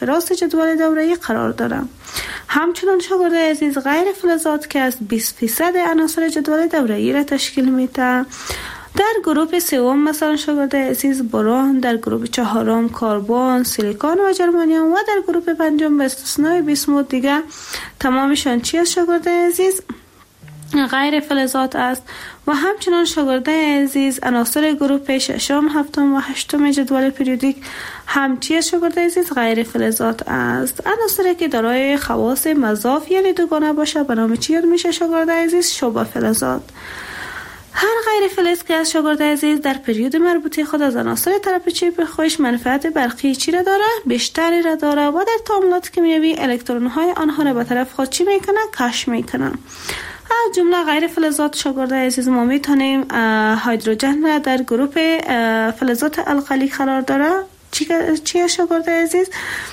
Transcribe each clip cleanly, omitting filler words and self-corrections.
راست جدول دوره‌ای قرار دارد. همچنان شاگرد عزیز غیر فلزات که از 20% عناصر جدول دوره‌ای را تشکیل می‌دهند. در گروه سوم مثلا شاگرد عزیز برون، در گروه چهارم کربن، سیلیکون و ژرمانیوم و در گروه پنجم به استثنای بیسموت دیگر تمامشان چی است شاگرد عزیز؟ غیر فلزات است. و همچنان شاگرد عزیز عناصر گروه ششم، هفتم و هشتم جدول پریودیک هم چی است شاگرد عزیز؟ غیر فلزات است. عناصری که دارای خواص مضاف یعنی دوگانه باشه به نام چی یاد میشه شاگرد عزیز؟ شبه فلزات. هر غیر فلز که از شاگرد عزیز در پریود مربوطه خود از عناصر طرف چپ خودش منفعت برقی چی را داره؟ بیشتری را داره و در تعاملات کیمیایی الکترون های آنها را به طرف خود چی میکنه؟ کش میکنه. از جمله غیر فلزات شاگرد عزیز ما میتونیم هیدروژن را در گروه فلزات القلی قرار داره. چی شاگرد عزیز؟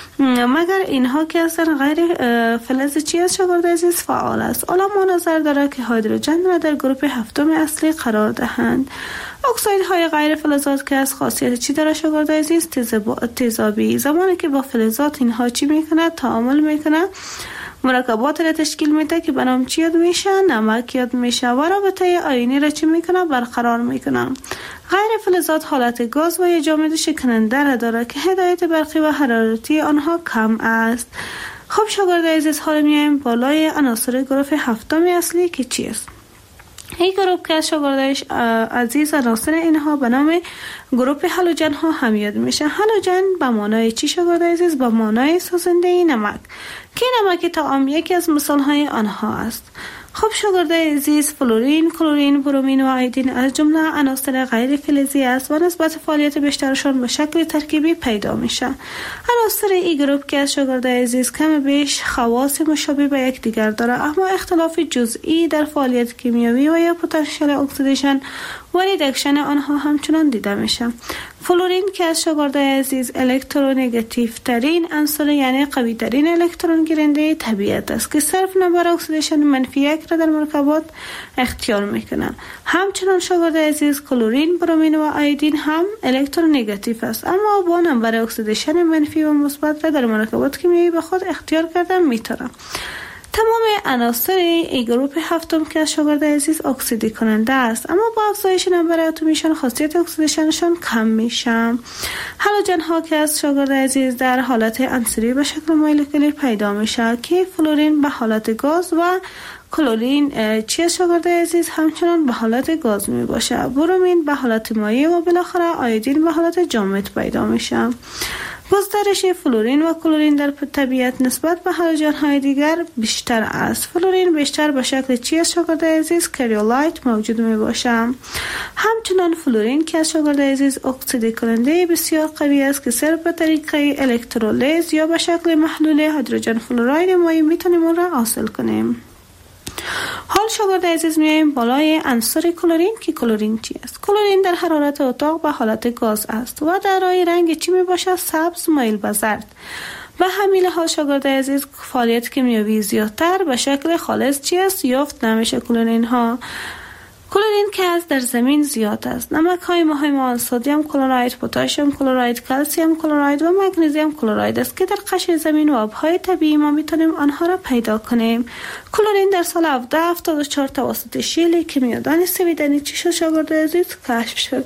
مگر اینها که اصلا غیر فلز چی است شاگرد عزیز؟ فعال است. علما نظر داره که هیدروژن را در گروه هفتم اصلی قرار دهند. اکساید های غیر فلزات که از خاصیت چی داره شاگرد عزیز؟ تیزابی. زمانی که با فلزات اینها چی میکنه؟ تعامل میکنه، مرکبات را تشکیل میده که به نام چی یاد میشه؟ نمک یاد میشه و رابطه آیونی را چی میکنه؟ برقرار میکنه. غیر فلزات حالت گاز و یا جامد شکننده را داره که هدایت برقی و حرارتی آنها کم است. خب شاگرد عزیز حالا میایم بالای عناصر گروه هفتم اصلی که چی است؟ این گروه که شاگرد عزیز عناصر اینها به نام گروه هالوژن ها هم یاد میشه. هالوژن به معنای چی شاگرد عزیز؟ به معنای سوزنده نمک که نمک طعام یکی از مثال های آنها است. خب شاگرد عزیز فلورین، کلورین، برومین و آیودین از جمله عناصر غیر فلزی است و نسبت فعالیت بیشترشان به شکل ترکیبی پیدا میشه. عناصر این گروه که از شاگرد عزیز کم بیش خواص مشابه به یکدیگر داره، اما اختلاف جزئی در فعالیت کیمیایی و یا پتانسیل اکسیدیشن و ریدکشن آنها همچنان دیده میشه. فلورین که از شاگرد عزیز الکترونگاتیو ترین عنصر یعنی قوی ترین الکترون گیرنده طبیعت است که صرف نمبر اکسیدیشن منفی 1 را در مرکبات اختیار میکنه. همچنان شاگرد عزیز کلورین، برومین و آیودین هم الکترونگاتیو است اما با نمبر اکسیدیشن منفی و مثبت را در مرکبات کیمیایی به خود اختیار کردن میتونه. تمام عناصر این گروه هفتم که از شاگرد عزیز اکسیدی کننده است اما با افزایش نمبر اتمیشان خاصیت اکسیدیشنشان کم میشه. هالوژن ها که از شاگرد عزیز در حالت عنصری به شکل مولکولی پیدا میشه که فلورین به حالت گاز و کلورین چی شاگرد عزیز همچنان به حالت گاز می باشه. برومین به حالت مایع و بالاخره آیودین به حالت جامد پیدا میشه. گسترش فلورین و کلورین در طبیعت نسبت به هالوژن های دیگر بیشتر است. فلورین بیشتر به شکل چی از شاگرد عزیز؟ کریولایت موجود می باشه. همچنان فلورین که از شاگرد عزیز اکسیدی کننده بسیار قوی است که صرف به طریق الکترولیز یا به شکل محلول هیدروژن فلوراید مایع میتونیم اون را حاصل کنیم. حال شاگرد عزیز میایم بالای عنصر کلورین که کلورین چی است؟ کلورین در حرارت اتاق به حالت گاز است و دارای رنگ چی می باشد؟ سبز مایل به زرد. و همین لحاظ شاگرد عزیز فعالیت کیمیایی زیادتر به شکل خالص چی است؟ یافت نمیشه کلورین ها. کلورین که از در زمین زیاد است. نمک های مهم سدیم کلراید، پتاسیم کلراید، کلسیم کلراید و مگنیزیم کلراید است که در قشر زمین و آبهای طبیعی ما میتونیم آنها را پیدا کنیم. کلورین در سال 1774 توسط شیلی کیمیادان سویدنی چی شد شاگرد عزیز؟ کشف شد.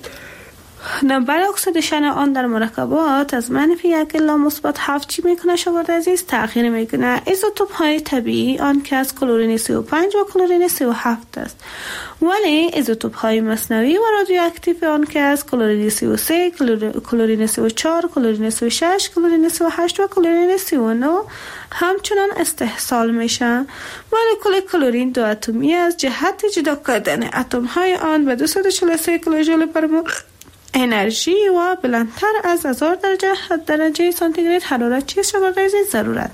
نمبر اکسیدیشن آن در مرکبات از منفی 1 الی مثبت 7 چی میکنه شاگرد عزیز؟ تغییر میکنه. ایزوتوپ های طبیعی آن که از کلورین 35 و کلورین 37 است، ولی ایزوتوپ های مصنوعی و رادیواکتیو آن که از کلورین 33، کلورین 34، کلورین 36، کلورین 38 و کلورین 39 همچنان استحصال میشن. مولکول کلورین دو اتمی از جهت جدا کردن اتم های آن به 243 کیلوژول پر مول انرژی و بلندتر از 1000 درجه سانتیگراد حرارت چیز شاگرد عزیز ضرورت.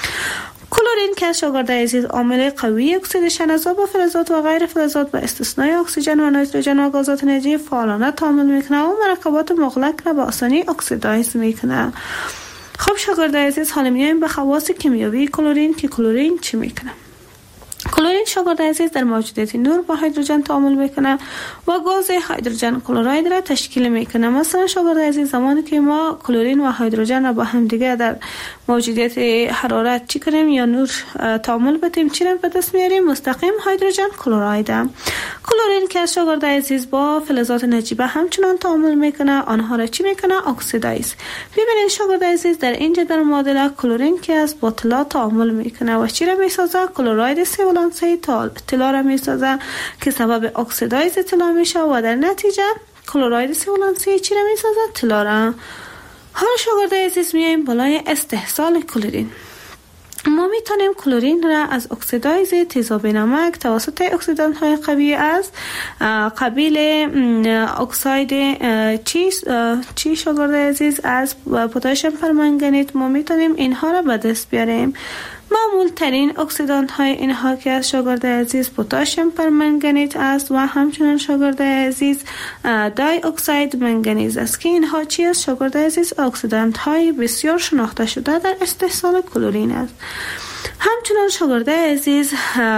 کلورین که شاگرد عزیز عامل قوی اکسیدیشن از آب و فلزات و غیر فلزات به استثنای اکسیژن و نیتروژن و گازات انرژی فعالانه تعامل میکنه و مرکبات مغلق را به آسانی اکسیدایز میکنه. خب شاگرد عزیز حالا میایم به خواص کیمیایی کلورین که کلورین چی میکنه؟ کلورین شاگرد عزیز در موجودیت نور با هیدروژن تعامل میکنه و گاز هیدروژن کلراید را تشکیل میکنه. مثلا شاگرد عزیز زمانی که ما کلورین و هیدروژن را با هم دیگه در موجودیت حرارت چی کنیم یا نور تعامل بدیم، چی را به دست میاریم؟ مستقیم هیدروژن کلراید. کلورین که از شاگرد عزیز با فلزات نجیبه همچنان تعامل میکنه، آنها را چی میکنه؟ اکسیدایز. ببینید شاگرد عزیز در اینجا در معادله کلورین که از با طلا تعامل میکنه و چی را میسازه؟ کلراید سه ولانسی طلا را میسازه که سبب اکسیدایز طلا میشه و در نتیجه کلراید سه ولانسی چی را میسازه؟ طلا را. حالا شاگرد عزیز میایم بالای استحصال کلورین. ما میتونیم کلورین را از اکسیدایز تیزاب نمک توسط اکسیدانت های قوی از قبیل اکساید چی شاگرد عزیز از پتاسیم پرمنگنیت ما میتونیم اینها را به دست بیاریم. معمول ترین اکسیدانت های اینها که از شاگرد عزیز پتاسیم پرمنگنیت است و همچنین شاگرد عزیز دای اکساید منگنیز است که اینها چی است شاگرد عزیز؟ اکسیدانت های بسیار شناخته شده در استحصال کلورین است. همچنان شاگرد عزیز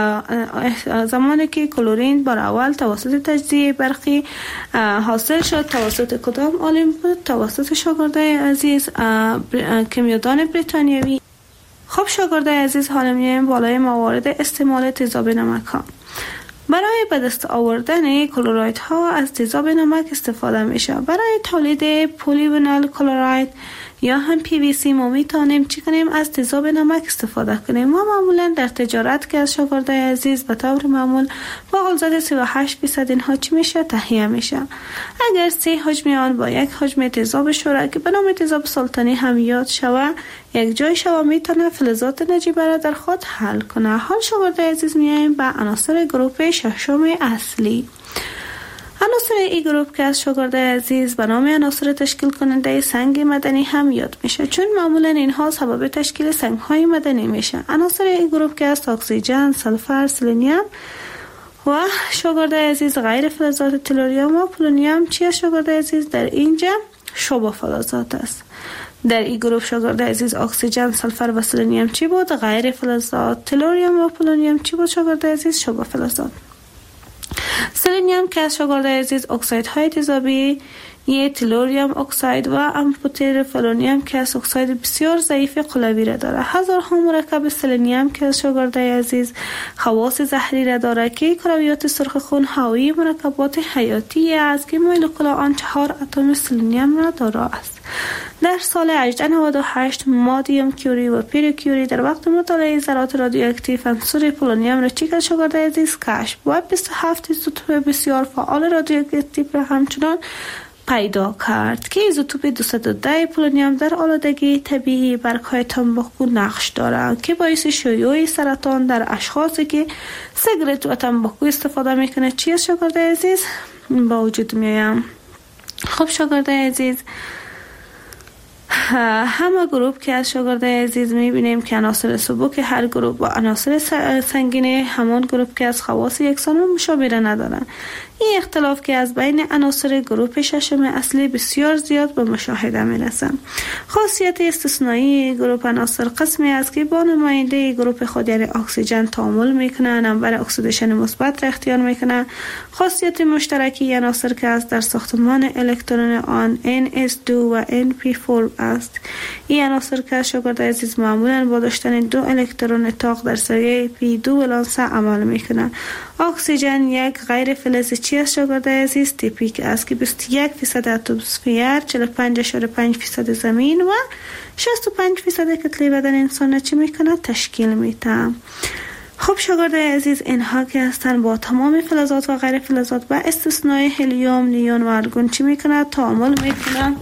زمانی که کلورین بر اول توسط تجزیه برقی حاصل شد توسط کدام عالم بود؟ توسط شاگرد عزیز کیمیادان بریتانیایی. خب شاگرد عزیز حالا میایم بالای موارد استعمال تیزاب نمک ها. برای به دست آوردن کلوراید ها از تیزاب نمک استفاده میشه. برای تولید پلیوینال کلوراید یا هم PVC ما میتونیم چی کنیم؟ از تیزاب نمک استفاده کنیم. ما معمولا در تجارت که از شاگرد عزیز به طور معمول با غلظت 38% اینها چی میشه؟ تهیه میشه. اگر 3 حجم آن با یک حجم تیزاب شوره که به نام تیزاب سلطانی هم یاد شوه یک جای شوه میتونه فلزات نجیبه را در خود حل کنه. حال شاگرد عزیز میایم به عناصر گروپ ششم اصلی. عناصر ای گروپ که از شاگرد عزیز به نام عناصر تشکیل کننده سنگ مدنی هم یاد میشه، چون معمولا اینها سبب تشکیل سنگ های مدنی میشه. عناصر ای گروپ که از اکسیژن، سلفر، سلنیوم و شاگرد عزیز غیر فلزات تلوریوم و پولونیوم چی است شاگرد عزیز؟ در اینجا شبه فلزات است. در این گروپ شاگرد عزیز اکسیژن، سلفر و سلنیوم چی بود؟ غیر فلزات. تلوریوم و پولونیوم چی بود شاگرد عزیز؟ شبه فلزات. سلنیوم که از شاگرد عزیز اکساید های تیزابی یه تلوریوم اکساید و امپوتر فلونیوم که از اکساید بسیار ضعیف قلوی را داره. هزارها مرکب سلنیوم که از شاگرد عزیز خواص زهری را داره که کرویات سرخ خون حاوی مرکبات حیاتی است که مولکول آن 4 اتم سلنیوم را داره است. در سال 1898 مادیم کیوری و پیری کیوری در وقت مطالعه ذرات رادیواکتیو عنصر پولونیوم را چی شاگرد عزیز کشف و 27 ایزوتوپ بسیار فعال رادیواکتیو را همچنان پیدا کرد که ایزوتوپ 210 پولونیوم در آلودگی طبیعی برگ‌های تنباکو نقش دارد که باعث شیوع سرطان در اشخاصی که سیگارت و تنباکو استفاده میکنه چی است شاگرد عزیز؟ با وجود میایم. خب شاگرد عزیز همه گروپ که از شاگرد عزیز میبینیم که عناصر سبک هر گروپ و عناصر سنگین همان گروپ که از خواص یکسان و مشابه ندارند. این اختلاف که از بین عناصر گروپ ششم اصلی بسیار زیاد به مشاهده میرسه. خاصیت استثنایی گروپ عناصر قسمی است که با نماینده گروپ خود یعنی اکسیژن تعامل میکنه، نمبر اکسیدیشن مثبت را اختیار میکنه. خاصیت مشترکی عناصر که است در ساختمان الکترون آن NS2 و NP4 است. این عناصر که شاگرد عزیز معمولا با داشتن 2 الکترون طاق در سریه P2 ولانس عمل میکنه. اکسیژن یک غیر فلز چی است شاگرد عزیز؟ تیپیک است که 21% اتمسفر، 45.5% زمین و 65% کتله بدن انسان چی میکنه؟ تشکیل میده. خب شاگرد عزیز اینها که هستن با تمام فلزات و غیر فلزات و استثنای هلیوم، نیون و ارگون چی میکنه؟ تعامل میکنه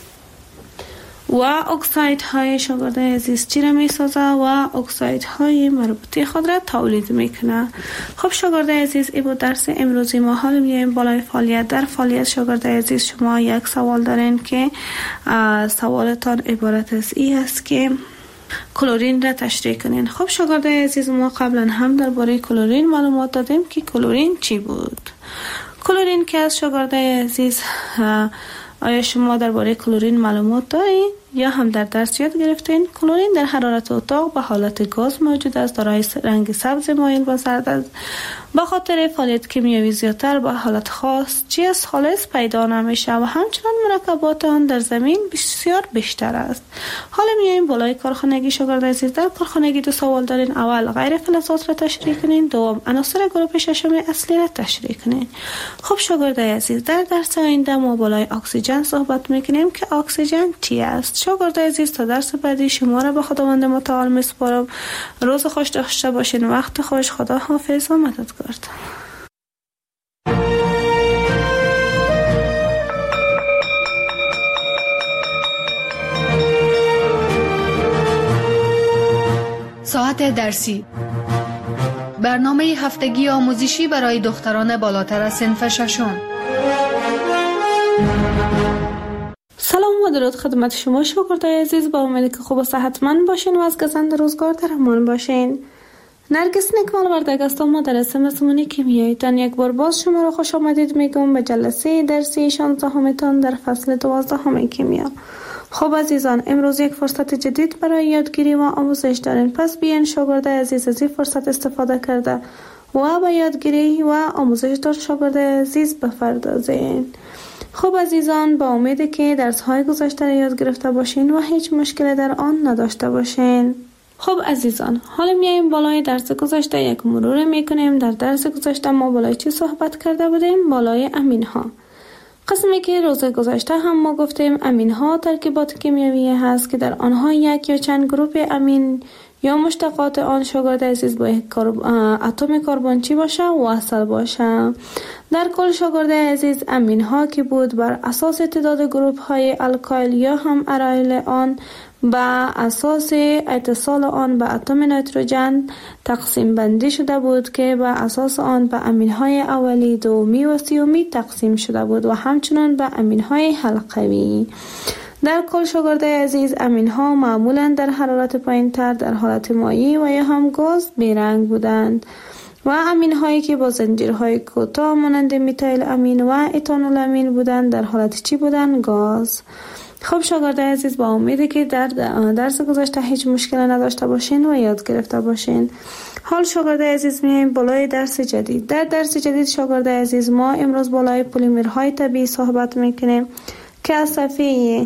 و اکساید های شاگرد عزیز چی را میسازه و اکساید های مربوطه خود را تولید میکنه. خب شاگرد عزیز این بود درس امروزی ما. حالا میایم بالای فعالیت. در فعالیت شاگرد عزیز شما یک سوال دارین که سوالتان عبارت از این است که کلورین را تشریح کنین. خب شاگرد عزیز ما قبلا هم درباره کلورین معلومات دادیم که کلورین چی بود. کلورین که از شاگرد عزیز آیا شما درباره کلورین معلومات دارین یا هم در درس یاد گرفتین کلورین در حرارت اتاق به حالت گاز موجود است، دارای رنگ سبز مایل و زرد است. به خاطر فعالیت کیمیایی زیادتر به حالت خاص چیز خالص پیدا نمیشه و همچنان مرکبات آن در زمین بسیار بیشتر است. حالا میایم بالای کارخانگی. شاگرد عزیز، در کارخانگی دو سوال دارین. اول غیر فلزات را تشریح کنین، دوم عناصر گروه ششم اصلی را تشریح کنین. خب شاگرد عزیز، در درس آینده ما بالای اکسیژن صحبت میکنیم که اکسیژن چی است. شاگرد عزیز، تا درس بعدی شما را به خداوند متعال میسپارم. روز خوش داشته باشین، وقت خوش، خدا حافظ و مددگار. ساعت درسی، برنامه هفتگی آموزشی برای دختران بالاتر از صنف ششم. سلام و درود خدمت شما شاگردای عزیز، با امید که خوب و صحتمند باشین و از گزند روزگار در امان باشین. نرگس نیکمال وردگ هستم، مدرس مضمون کیمیایی. تان یک بار باز شما را خوش آمدید میگم به جلسه درسی 16 تان در فصل 12 کیمیا. خب عزیزان، امروز یک فرصت جدید برای یادگیری و آموزش دارین، پس بیاین شاگرد عزیز از این فرصت استفاده کرده و به یادگیری و آموزش دار شاگرد عزیز بپردازین. خب عزیزان، با امید که درس های گذشته را یاد گرفته باشین و هیچ مشکلی در آن نداشته باشین. خب عزیزان، حالا میایم بالای درس گذشته یک مرور میکنیم. در درس گذشته ما بالای چی صحبت کرده بودیم؟ بالای امین ها. قسمی که روز گذشته هم ما گفتیم امین ها ترکیبات کیمیایی هست که در آنها یک یا چند گروپ امین یا مشتقات آن شاگرد عزیز با یک اتم کربن چی باشه؟ وصل باشه. در کل شاگرد عزیز امین ها که بود بر اساس تعداد گروپ های الکایل یا هم ارایل آن با اساس اتصال آن به اتم نیتروژن تقسیم بندی شده بود که با اساس آن به امین های اولی، دومی و سیومی تقسیم شده بود و همچنان به امین های حلقوی. در کل شاگرد عزیز امین ها معمولا در حرارت پایین‌تر در حالت مایع و یا هم گاز بیرنگ بودند و امین هایی که با زنجیرهای کوتاه مانند میتایل امین و اتانول امین بودند در حالت چی بودند؟ گاز. خب شاگرد عزیز، با امیدی که در درس گذشته هیچ مشکلی نداشته باشین و یاد گرفته باشین. حال شاگرد عزیز میایم بالای درس جدید. در درس جدید شاگرد عزیز ما امروز بالای پلیمرهای طبیعی صحبت میکنیم که از صفحه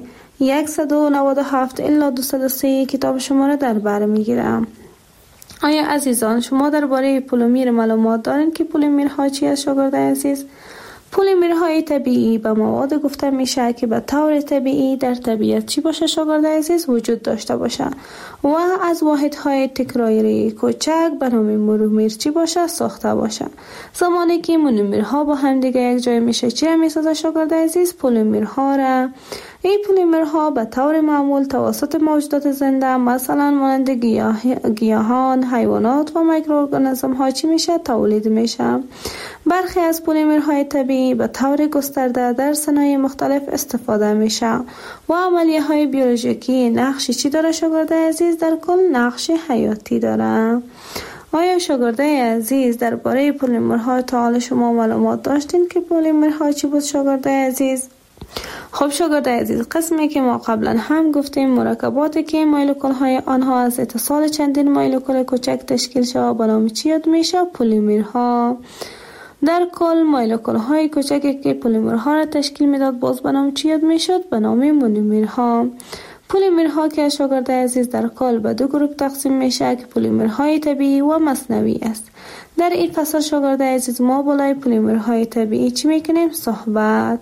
197 الی 203 کتاب شما را در بر میگیرم. آیا عزیزان شما درباره پلیمر معلومات دارین که پلیمرها چی است شاگرد عزیز؟ پلیمرهای طبیعی به مواد گفته میشه که به طور طبیعی در طبیعت چی باشه شاگرد عزیز؟ وجود داشته باشه و از واحدهای تکراری کوچک به نام مونومر چی باشه؟ ساخته باشه. زمانی که مونومرها با هم دیگه یک جای میشه چی میسازه شاگرد عزیز؟ پلیمرها را. این پلیمرها به طور معمول توسط موجودات زنده مثلا مانند گیاهان، حیوانات و میکروارگانیسم ها چی میشه؟ تولید میشه. برخی از پلیمرهای طبیعی به طور گسترده در صنایع مختلف استفاده میشه و عملیه های بیولوژیکی نقشی چی داره شاگرد عزیز؟ در کل نقش حیاتی داره. آیا شاگرد عزیز درباره پلیمرها تا حال شما معلومات داشتین که پلیمرها چی بود شاگرد عزیز؟ خب شاگرد عزیز، قسمی که ما قبلا هم گفتیم مرکباتی که مولکول های آنها از اتصال چندین مولکول کوچک تشکیل شده به نام چی یاد میشه؟ پلیمرها. در کل مولکول های کوچکی که پلیمرها را تشکیل میداد باز به نام چی یاد میشد؟ به نام مونومرها. پلیمرها که شاگرد عزیز در کل به دو گروه تقسیم میشه که پلیمرهای طبیعی و مصنوعی است. در این فصل شاگرد عزیز ما بالای پلیمرهای طبیعی چی میکنیم؟ صحبت.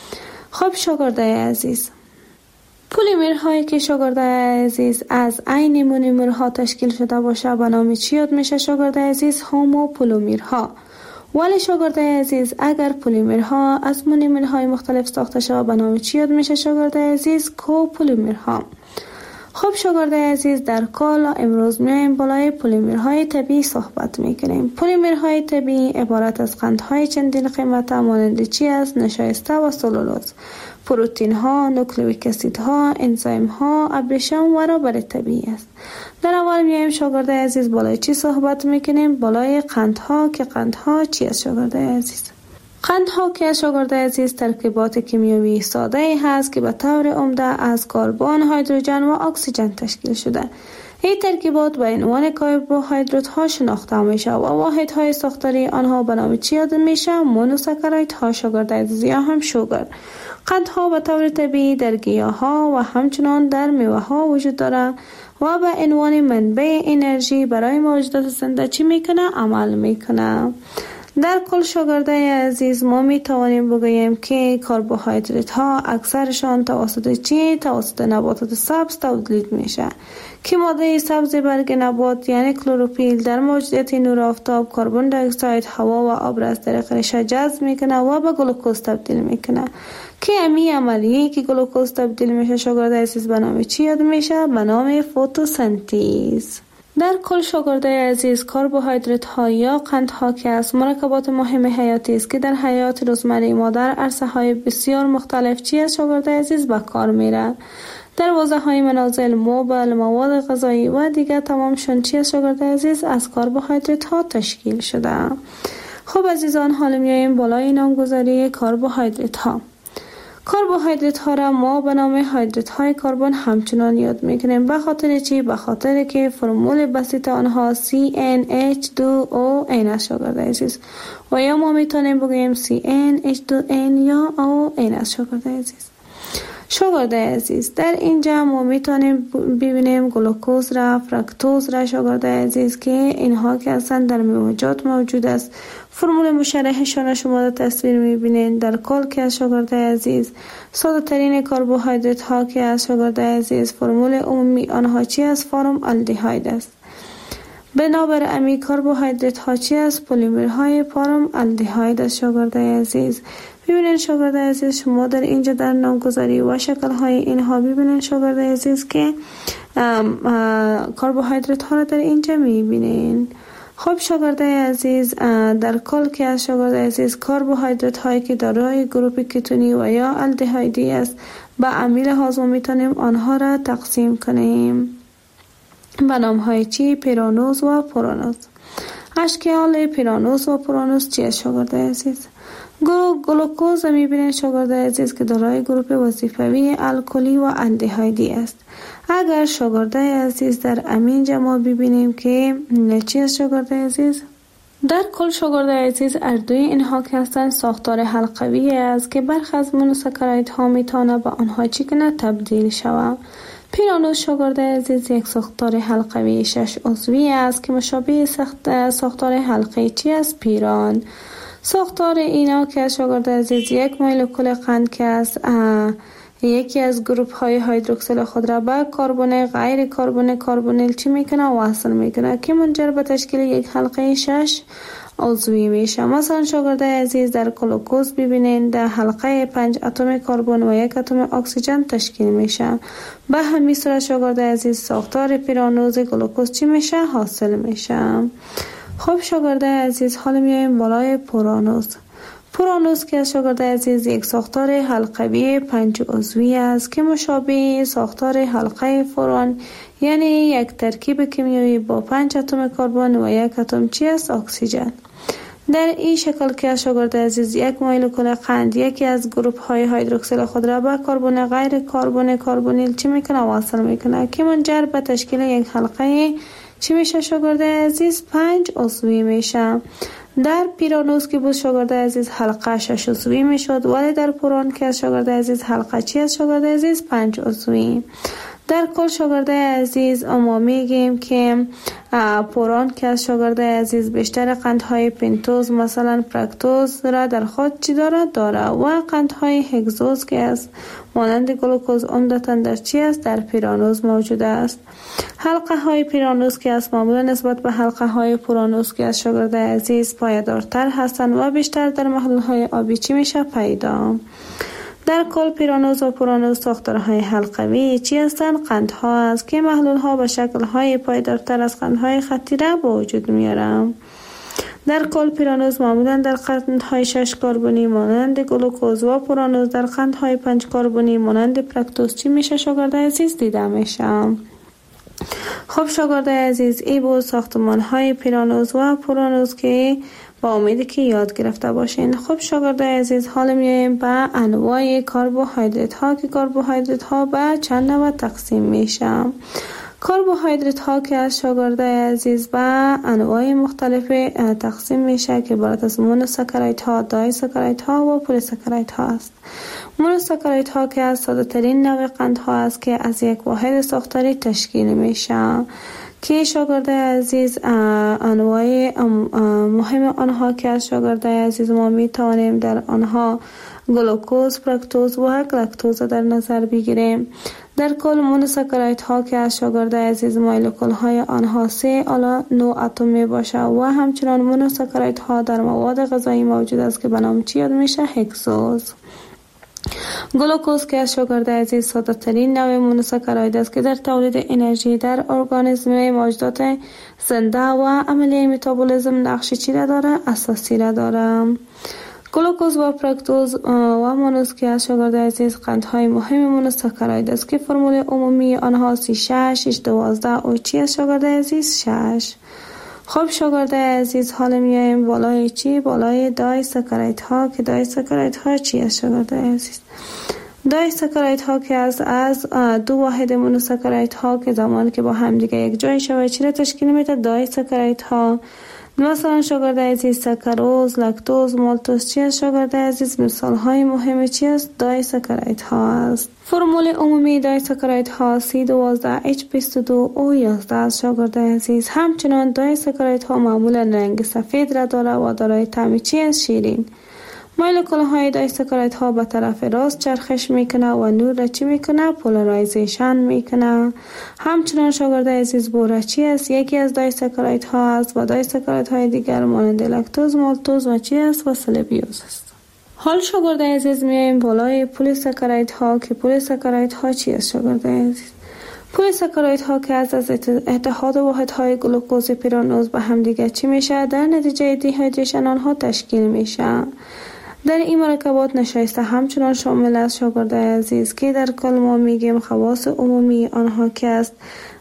خب شاگرد عزیز، پلیمرهایی که شاگرد عزیز از عین مونومرها تشکیل شده باشه به نام چی یاد میشه شاگرد عزیز؟ هوموپلیمرها. ولی شاگرد عزیز اگر پلیمرها از مونومرهای مختلف ساخته شده به نام چی یاد میشه شاگرد عزیز؟ کوپلیمرها. خب شاگرد عزیز، در کل امروز میایم بالای پلیمرهای طبیعی صحبت میکنیم. پلیمرهای طبیعی عبارت از قندهای چندین قیمت مانند چی است؟ نشایسته و سلولوز، پروتین ها، نوکلئیک اسید ها، انزیم ها، ابریشم و رابر طبیعی است. در اول میایم شاگرد عزیز بالای چی صحبت میکنیم؟ بالای قندها که قندها چی است شاگرد عزیز؟ قندها که شاگرد عزیز ترکیبات کیمیایی ساده هست که به طور عمده از کربن، هیدروژن و اکسیژن تشکیل شده. این ترکیبات به عنوان کربوهیدرات ها شناخته میشه و واحدهای ساختاری آنها به نام چی یاد میشه؟ مونوساکارید ها شاگرد عزیز یا هم شوگر. قندها به طور طبیعی در گیاه ها و همچنان در میوه ها وجود داره و به عنوان منبع انرژی برای موجودات زنده چی میکنه؟ عمل میکنه. در کل شاگرده عزیز ما می توانیم بگوییم که کربوهیدرات ها اکثرشان توسط نباتات سبز تولید میشه که ماده سبز برگ نبات یعنی کلروفیل در موجودیت نور آفتاب کربن دی اکساید، هوا و آب را از طریق ریشه جذب میکنه و به گلوکوز تبدیل میکنه که امی عملیه که گلوکوز تبدیل میشه شاگرده عزیز به نام چی یاد میشه؟ به نام فتوسنتز. در کل شاگرده عزیز کربوهیدرات ها یا قندها که از مرکبات مهم حیاتی است که در حیات روزمره ما در عرصه های بسیار مختلف چی از شاگرده عزیز به کار میره. در حوزه های منازل، مبل، مواد غذایی و دیگر تمامشون چی از شاگرده عزیز از کربوهیدرات ها تشکیل شده. خب عزیزان، حالا میایم بالای نامگذاری کربوهیدرات ها. کربوهیدرات ها را ما به نام هیدرات های کربن همچنان یاد میکنیم. به خاطر چی؟ به خاطر که فرمول بسیط آنها CnH2O است شاگرده عزیز و یا ما میتونیم بگوییم CnH2n یا ON است شاگرده عزیز. شاگرده عزیز در اینجا ما میتونیم ببینیم گلوکوز را، فرکتوز را شاگرده عزیز که اینها که اصلا در میوه‌جات موجود است. فرمول مشرحشان شما در تصویر میبینید. در کل که از شاگرده عزیز ساده ترین کربوهیدرات ها که از شاگرده عزیز فرمول عمومی آنها چی از فرم آلدهاید است. بنابر امی کربوهیدرات ها چی از پلیمرهای فرم آلدهاید است شاگرده عزیز. ببینید شاگرده عزیز شما در اینجا در نامگذاری و شکل های اینها ببینید شاگرده عزیز که کربوهیدرات ها را در اینجا میبینید. خب شاگرده عزیز در کل که از شاگرده عزیز کربوهیدرات هایی که دارای گروپ کتونی و یا آلدهایدی است به امیل هاضمه میتونیم آنها را تقسیم کنیم به نام های چی؟ پیرانوز و پرانوز. اشکال پیرانوز و پرانوز چی است شاگرده عزیز؟ گلوکوز میبینید شاگرده عزیز که دارای گروپ وظیفوی الکلی و آلدهایدی است. اگر شاگرده عزیز در امینجا ما ببینیم که چی است شاگرده عزیز؟ در کل شاگرده عزیز اردوی اینها که هستند ساختار حلقوی است که برخی از مونوساکارید ها میتونه به آنها چی کنه؟ تبدیل شود. پیرانوز شاگرده عزیز یک ساختار حلقوی 6 عضوی است که مشابه ساختار حلقه چی است؟ پیران. ساختار اینا که شاگرده عزیز یک مولکول قند که است یکی از گروپ های هیدروکسیل خود را به کربن غیر کربونیل چی میکنه؟ وصل میکنه که منجر به تشکیل یک حلقه 6 عضوی میشه. مثلا شاگرده عزیز در گلوکوز ببینید در حلقه 5 اتم کربن و 1 اتم اکسیژن تشکیل میشه. به همین صورت شاگرده عزیز ساختار پیرانوز گلوکوز چی میشه؟ حاصل میشه. خب شاگرده عزیز حالا میایم بالای پرانوز. پرانوز که شاگرده عزیز یک ساختار حلقوی 5 عضوی است که مشابه ساختار حلقه فران یعنی یک ترکیب کیمیایی با 5 اتم کربن و 1 اتم چی است؟ اکسیژن. در این شکل که شاگرده عزیز یک مولکول قند یکی از گروپ های هیدروکسیل خود را به کربن غیر کربونیل چی میکنه؟ وصل میکنه که منجر به تشکیل یک حلقه چی میشه شاگرده عزیز؟ 5 عضوی میشه. در پیرانوز که بود شاگرده عزیز حلقه 6 عضوی میشد ولی در پران که شاگرده عزیز حلقه چی است شاگرده عزیز؟ 5 عضوی. در کل شاگرده عزیز ما میگیم که پران که از شاگرده عزیز بیشتر قندهای پنتوز مثلا فرکتوز را در خود چی داره و قندهای هگزوز که از مانند گلوکوز عمدتاً در چی است؟ در پیرانوز موجود است. حلقه های پیرانوز که از معمولا نسبت به حلقه های پرانوز که از شاگرده عزیز پایدارتر هستند و بیشتر در محلول های آبی چی میشه؟ پیدا. در کل پیرانوز و پرانوز ساختارهای حلقوی چی هستند؟ قندها است که محلول ها به شکل های پایدارتر از قندهای خطی را به وجود میارند. در کل پیرانوز معمولا در قندهای 6 کربنی مانند گلوکوز و پرانوز در قندهای 5 کربنی مانند فرکتوز چی میشه شاگرده عزیز؟ دیده میشه. خب شاگرده عزیز ای بود ساختمان های پیرانوز و پرانوز که با امیدی که یاد گرفته باشین. خب شاگردای عزیز، حالا میایم به انواع کربوهیدرات ها که کربوهیدرات ها به چند نوع تقسیم میشه. کربوهیدرات ها که از شاگردای عزیز به انواع مختلف تقسیم میشه که عبارت از مونوساکاریت ها، دایساکاریت ها و پلیساکاریت ها است. مونوساکاریت ها که از ساده ترین نوع قند ها است که از یک واحد ساختاری تشکیل میشه که شاگردای عزیز انواع مهم آنها که از شاگردای عزیز ما می توانیم در آنها گلوکوز، فرکتوز و لاکتوز در نظر بگیریم. در کل مونوساکاریت ها که از شاگردای عزیز مولکول های آنها 3 الی 9 اتم می باشه و همچنان مونوساکاریت ها در مواد غذایی موجود است که به نام چی یاد میشه؟ هکسوز. گلوکوز که از شاگردای عزیز ساده ترین نوع مونوساکاراید است که در تولید انرژی در ارگانیسم موجودات زنده و عملیه متابولیسم نقش چی را داره؟ اساسی را داره. گلوکوز و فرکتوز و مونوز که از شاگردای عزیز قندهای مهم مونوساکاراید است که فرمول عمومی آنها 36 612 و چی از شاگردای عزیز 6. خب شاگردای عزیز، حالا میایم بالای چی؟ بالای دایساکاریت ها که دایساکاریت ها چی از شاگردای عزیز؟ دایساکاریت ها که از دو واحد مونوساکاریت ها که زمانی که با هم دیگه یک جای شود چی را تشکیل میده؟ دایساکاریت ها. مثلا شاگردای عزیز ساکاروز، لاکتوز، مالتوز چی از شاگردای عزیز؟ مثال های مهم چی است؟ دایساکاریت ها است. فرمول عمومی دایساکاریت ها C12H22O11 از شاگردای عزیز. همچنان دایساکاریت ها معمولا رنگ سفید را داره و دارای طعم چی است؟ شیرین. مولکول های دایساکاریت ها به طرف راست چرخش میکنه و نور را چی میکنه؟ پولارایزیشن میکنه. همچنان شاگردای عزیز بوره چی است؟ یکی از دایساکاریت ها است و دایساکاریت های دیگر مانند لاکتوز، مالتوز و چی است؟ و سلبیوز است. حال شاگردای عزیز میایم بالای پلیساکاریت ها که پلیساکاریت ها چی است شاگردای عزیز؟ پلیساکاریت ها که از اتحاد واحد های گلوکوز پیرانوز به هم دیگه چی میشه؟ در نتیجه دیهایدریشن آنها تشکیل میشه. در این مرکبات نشایسته همچنان شامل است شاگردای عزیز که در کل ما میگیم خواص عمومی آنها که است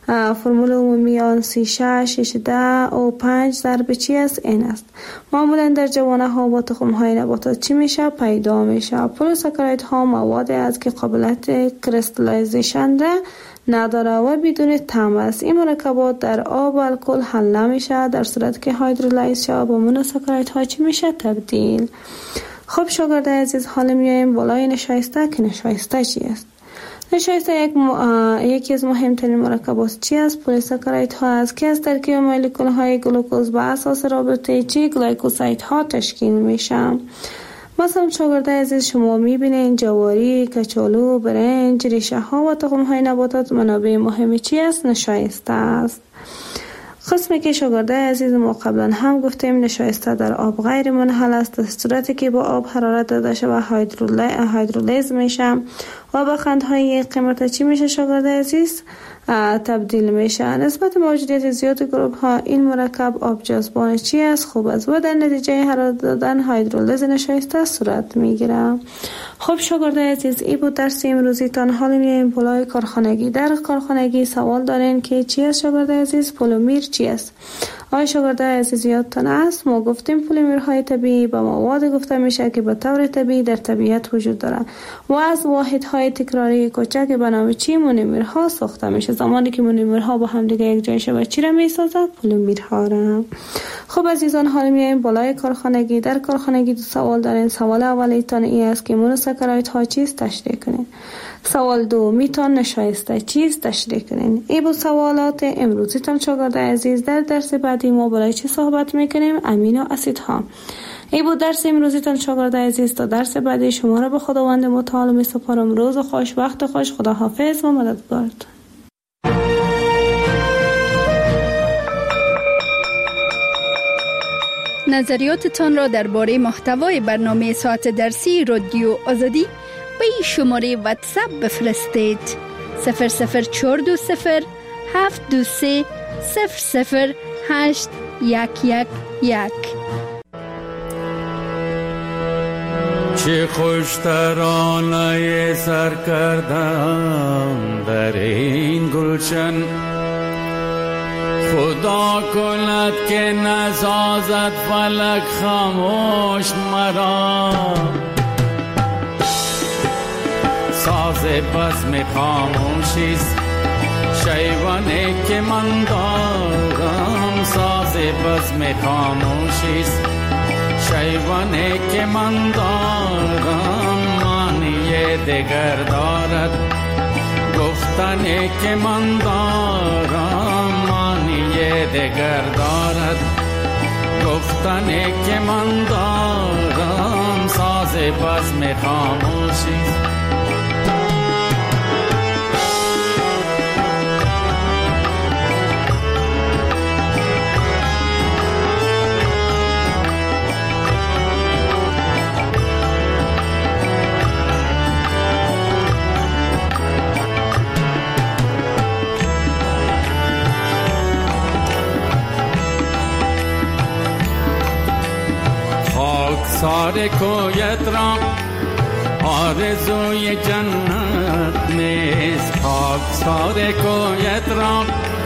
فرمول عمومی آن 36 16 و 5 ضرب چی است؟ این است. معمولا در جوانه ها و تخم های نباتات چی میشه؟ پیدا میشه. پلیساکاریت ها مواد است که قابلیت کریستالایزیشن را نداره و بدون طعم است. این مرکبات در آب و الکل حل نمیشه، در صورت که هیدرولیز شه با مونوساکاریت ها چی میشه؟ تبدیل. خب شاگردای عزیز، حالا میایم بالای نشایسته که نشایسته چی است؟ نشایسته یکی از مهمترین مرکبات چی است؟ پلیساکاریت ها است که از ترکیب مولکول های گلوکوز به اساس رابطه چی؟ گلایکوساید ها تشکیل میشه. مثلا شاگردای عزیز، شما میبینین جواری، کچالو، برنج، ریشه ها و تخم های نباتات منابع مهم چی است؟ نشایسته است. قسمی که شاگردای عزیز ما قبلا هم گفتیم نشایسته در آب غیر منحل است، در صورتی که با آب حرارت داده شده و هیدرولیز میشه و به قندهای قیمت چی میشه شاگردای عزیز؟ تبدیل میشه. نسبت موجودیت زیاد گروه ها این مرکب آب جذبان چی است؟ خوب است و در نتیجه حرارت دادن هیدرولیز نشایسته صورت میگیره. خب شاگردای عزیز، این بود درس امروزی تان. حالا میایم بالای کارخانگی. در کارخانگی سوال دارین که چی است شاگردای عزیز؟ پلیمر چی است؟ آیا شاگردای عزیز یادتان است ما گفتیم پلیمرهای طبیعی به مواد گفته میشه که به طور طبیعی در طبیعت وجود دارن و از واحدهای تکراری کوچک به نام چی؟ مونومرها ساخته میشه. زمانی که مونومرها با هم دیگه یک جای شود چی را میسازه؟ پلیمرها را. خب عزیزان، حالا میایم بالای کارخانگی. در کارخانگی دو سوال دارین. سوال اولیتان این است که مونوساکاریت ها چیست؟ تشریح کنین. سوال دو، میتون نشایسته چیست؟ تشریح کنین. این بود سوالات امروزیتان شاگردای عزیز. در درس بعدی ما برای چی صحبت میکنیم؟ امینو اسیدها. این بود درس امروزیتان شاگردای عزیز. تا درس بعدی شما را به خداوند متعال میسپارم. روز خوش، وقت خوش، خداحافظ و مددگارتون. نظریاتتان را درباره محتوای برنامه ساعت درسی رادیو آزادی به این شماره واتساپ بفرستید: 00420 723 00811. چه خوش ترانه سر کردم در این گلشن، خدا خدا کند که نسازد فلک خاموش مرا، ساز بزم خاموشیست شیوانی که من دارم، ساز بزم خاموشیست شیوانی که من دارم، معنی دیگر دارد گفتنی که من دارم، معنی دیگر دارد گفتنی که من دارم، ساز بزم خاموشیست. سار کویت را آرزوی جنت نیست، خاک سار کویت را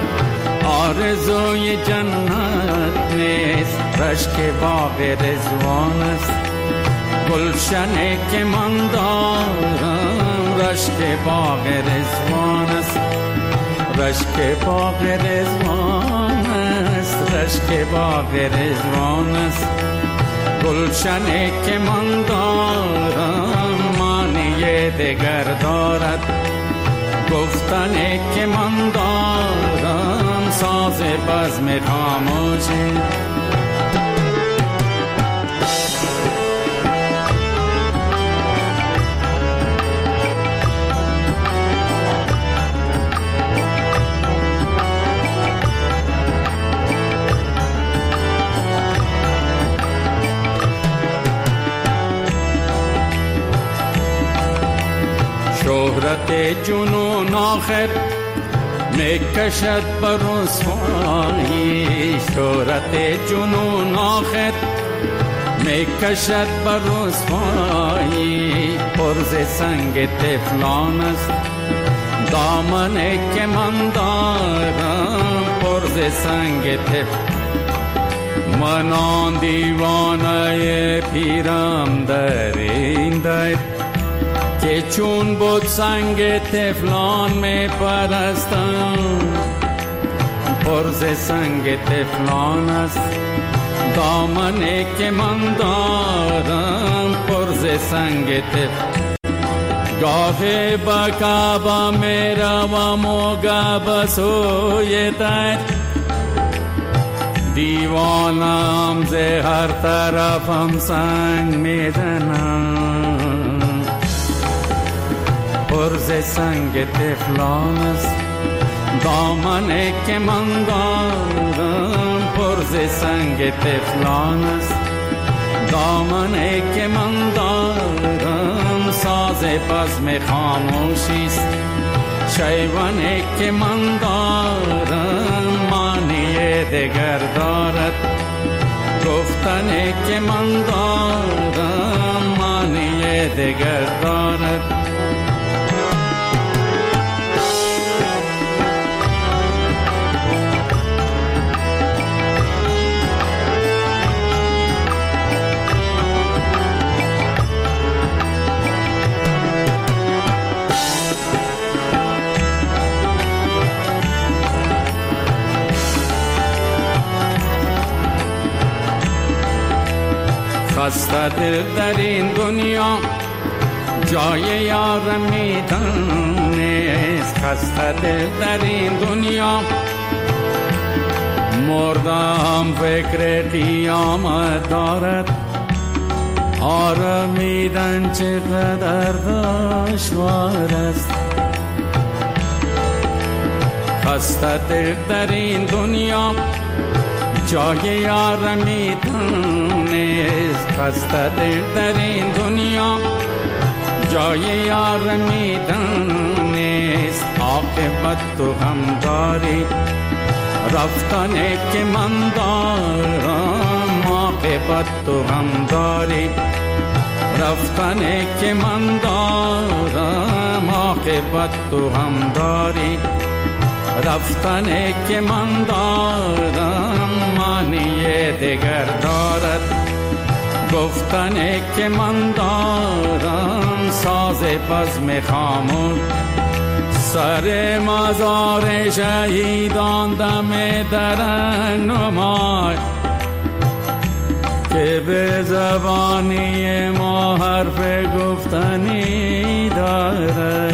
آرزوی جنت نیست، رشک باغ رضوان است گلشنی که من دارم، رشک باغ رضوان است، رشک باغ رضوان است، رشک باغ رضوان است، گلشنی که من دارم، معنی دیگر دارد گفتنی که من دارم، ساز بزم خاموشی. شهرت جنون آخر میکشد بر رسوایی، شهرت جنون آخر میکشد بر رسوایی، پرز سنگ طفلان است دامنی که من دارم، پرز سنگ طفلان، من آن دیوانه پیرم در این در که چون بود سنگ طفلان می پرستم، پرز سنگ طفلان است دامنی که من دارم، پرز سنگ طفلان، گاهی با کعبه می روم و گاه سوی در، دیوانم ز هر طرفم سنگ می زنم، پرز سنگ طفلان است دامنی که من دارم، پرز سنگ طفلان است دامنی که من دارم، ساز بزم خاموشیست شیوانی که من دارم، معنی دیگر دارد گفتنی که من دارم، معنی دیگر دارد. خسته دل در این دنیا جای یار میدان نیست، خسته دل در این دنیا مردم فکر قیامت دارد، آرمیدن چقدر دشوار است، خسته دل در این دنیا جای یار میدان نیست، خسته دل در این دنیا جای یار میدان نیست، عاقبت تو هم داری رفتنی که من دارم، عاقبت تو هم داری رفتنی که من دارم، عاقبت تو هم داری رفتن که من دارم معنی دیگر دارد، گفتن که من دارم ساز بزم خامون. سر مزار شهیدان دم درن نمای که به زبانی ما حرف گفتنی داره.